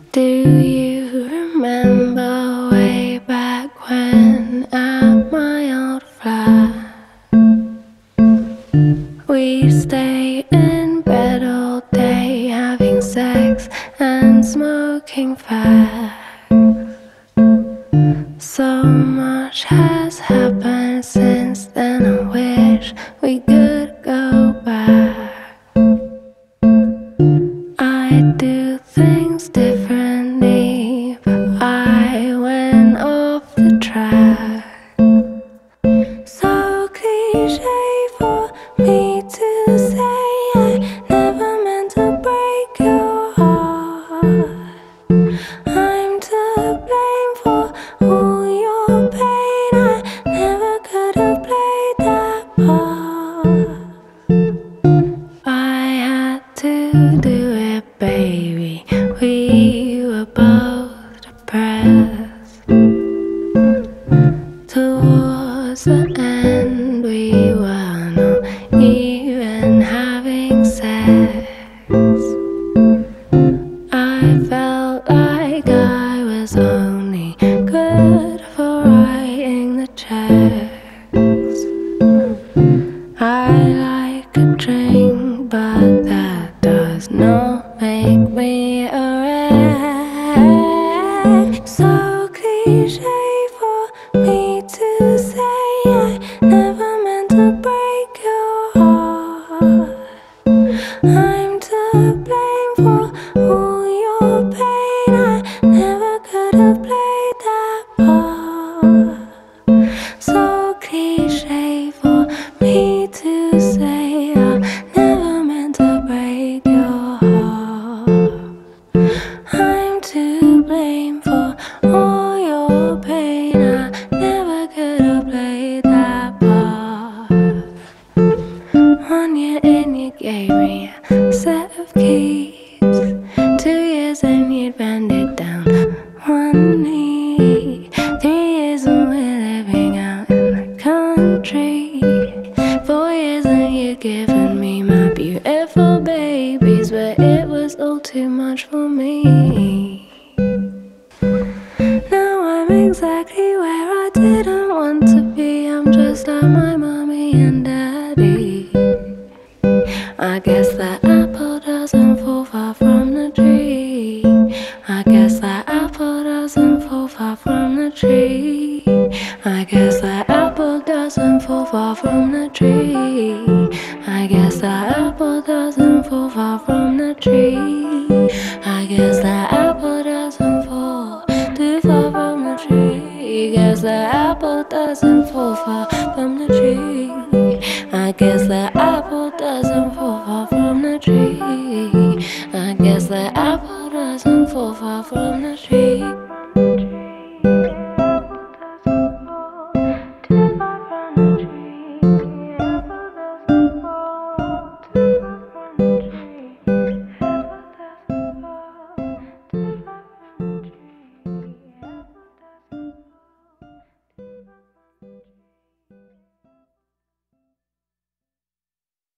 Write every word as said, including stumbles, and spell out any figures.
Do you remember way back when at my old flat we'd stay in bed all day having sex and smoking fags? So much has happened since then, I wish we could go back. I do things differently, but I went off the track. So cliche for me to say I never meant to break your heart. I'm to blame for all your pain. I never could have played that part. I had to do it, baby. We were both depressed. Towards the end, we were not even having sex. I felt like I was only good for writing the checks. I like a drink, but that does not make me a wreck. So cliche for me to say I never meant to break your heart. I'm to blame for all your pain. I never could have played that part. So cliche for me to say I never meant to break your heart. I'm to blame for all your pain. I never could have played that part. One year in, you gave me a set of keys. Two years and you'd bend it down one knee. Three years and we're living out in the country. Four years and you'd given me my beautiful babies, but it was all too much for me. Now I'm exactly where I didn't want to be. I'm just like my mommy and daddy. I guess that apple doesn't fall far from the tree. I guess that apple doesn't fall far from the tree. I guess that apple doesn't fall far from the tree. I guess that apple doesn't fall far from the tree. I guess that apple doesn't fall too far from the tree. Guess that apple doesn't fall far from the tree. I guess that apple doesn't fall